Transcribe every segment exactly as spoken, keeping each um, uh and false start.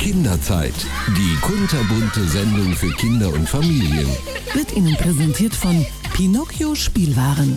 Kinderzeit, die kunterbunte Sendung für Kinder und Familien. Wird Ihnen präsentiert von Pinocchio Spielwaren.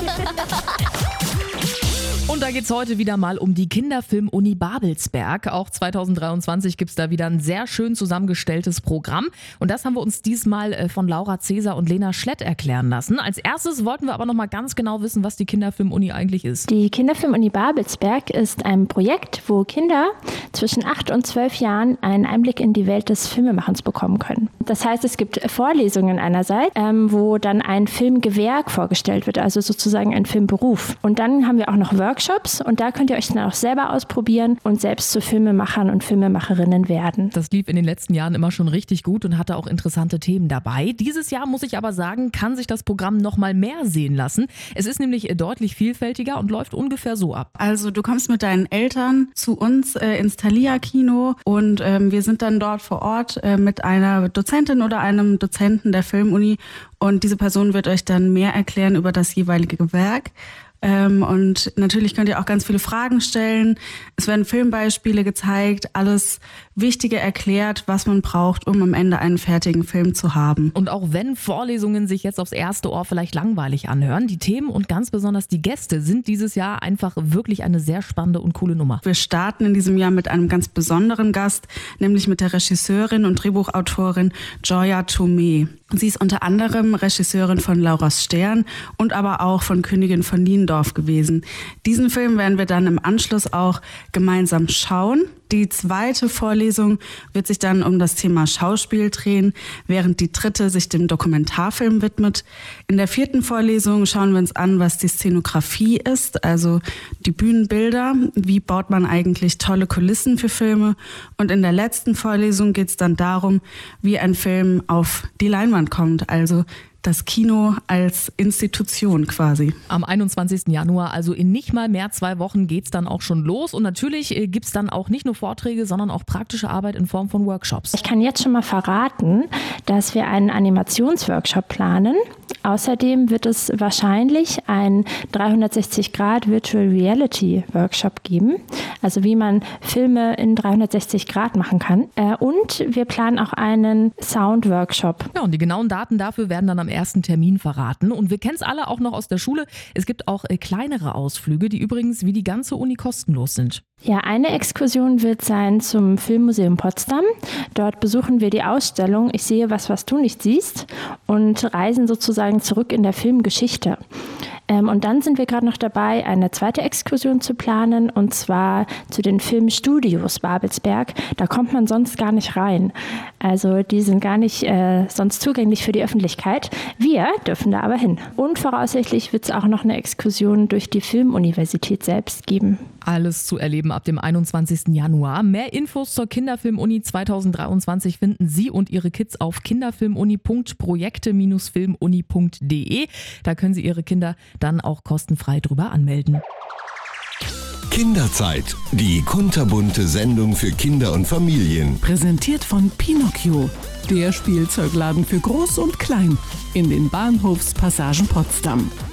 Und da geht's heute wieder mal um die Kinderfilm-Uni Babelsberg. Auch zwanzig dreiundzwanzig gibt's da wieder ein sehr schön zusammengestelltes Programm. Und das haben wir uns diesmal von Laura Cäsar und Lena Schlett erklären lassen. Als erstes wollten wir aber noch mal ganz genau wissen, was die Kinderfilm-Uni eigentlich ist. Die Kinderfilm-Uni Babelsberg ist ein Projekt, wo Kinder zwischen acht und zwölf Jahren einen Einblick in die Welt des Filmemachens bekommen können. Das heißt, es gibt Vorlesungen einerseits, ähm, wo dann ein Filmgewerk vorgestellt wird, also sozusagen ein Filmberuf. Und dann haben wir auch noch Workshops. Und da könnt ihr euch dann auch selber ausprobieren und selbst zu Filmemachern und Filmemacherinnen werden. Das lief in den letzten Jahren immer schon richtig gut und hatte auch interessante Themen dabei. Dieses Jahr, muss ich aber sagen, kann sich das Programm noch mal mehr sehen lassen. Es ist nämlich deutlich vielfältiger und läuft ungefähr so ab. Also du kommst mit deinen Eltern zu uns äh, ins Thalia-Kino und ähm, wir sind dann dort vor Ort äh, mit einer Dozentin oder einem Dozenten der Filmuni und diese Person wird euch dann mehr erklären über das jeweilige Gewerk. Ähm, und natürlich könnt ihr auch ganz viele Fragen stellen. Es werden Filmbeispiele gezeigt, alles Wichtige erklärt, was man braucht, um am Ende einen fertigen Film zu haben. Und auch wenn Vorlesungen sich jetzt aufs erste Ohr vielleicht langweilig anhören, die Themen und ganz besonders die Gäste sind dieses Jahr einfach wirklich eine sehr spannende und coole Nummer. Wir starten in diesem Jahr mit einem ganz besonderen Gast, nämlich mit der Regisseurin und Drehbuchautorin Joya Tomei. Sie ist unter anderem Regisseurin von Laura's Stern und aber auch von Königin von Niendorf gewesen. Diesen Film werden wir dann im Anschluss auch gemeinsam schauen. Die zweite Vorlesung wird sich dann um das Thema Schauspiel drehen, während die dritte sich dem Dokumentarfilm widmet. In der vierten Vorlesung schauen wir uns an, was die Szenografie ist, also die Bühnenbilder. Wie baut man eigentlich tolle Kulissen für Filme? Und in der letzten Vorlesung geht es dann darum, wie ein Film auf die Leinwand kommt, also das Kino als Institution quasi. Am einundzwanzigsten Januar, also in nicht mal mehr zwei Wochen, geht's dann auch schon los. Und natürlich äh, gibt's dann auch nicht nur Vorträge, sondern auch praktische Arbeit in Form von Workshops. Ich kann jetzt schon mal verraten, dass wir einen Animationsworkshop planen. Außerdem wird es wahrscheinlich einen dreihundertsechzig Grad Virtual Reality Workshop geben, also wie man Filme in dreihundertsechzig Grad machen kann. Und wir planen auch einen Sound-Workshop. Ja, und die genauen Daten dafür werden dann am ersten Termin verraten. Und wir kennen es alle auch noch aus der Schule. Es gibt auch äh, kleinere Ausflüge, die übrigens wie die ganze Uni kostenlos sind. Ja, eine Exkursion wird sein zum Filmmuseum Potsdam. Dort besuchen wir die Ausstellung Ich sehe was, was du nicht siehst und reisen sozusagen zurück in der Filmgeschichte. Ähm, und dann sind wir gerade noch dabei, eine zweite Exkursion zu planen, und zwar zu den Filmstudios Babelsberg. Da kommt man sonst gar nicht rein. Also die sind gar nicht äh, sonst zugänglich für die Öffentlichkeit. Wir dürfen da aber hin. Und voraussichtlich wird es auch noch eine Exkursion durch die Filmuniversität selbst geben. Alles zu erleben ab dem einundzwanzigsten Januar. Mehr Infos zur Kinderfilm-Uni zwanzig dreiundzwanzig finden Sie und Ihre Kids auf kinderfilmuni punkt projekte Bindestrich filmuni punkt de. Da können Sie Ihre Kinder dann auch kostenfrei drüber anmelden. Kinderzeit, die kunterbunte Sendung für Kinder und Familien. Präsentiert von Pinocchio, der Spielzeugladen für Groß und Klein in den Bahnhofspassagen Potsdam.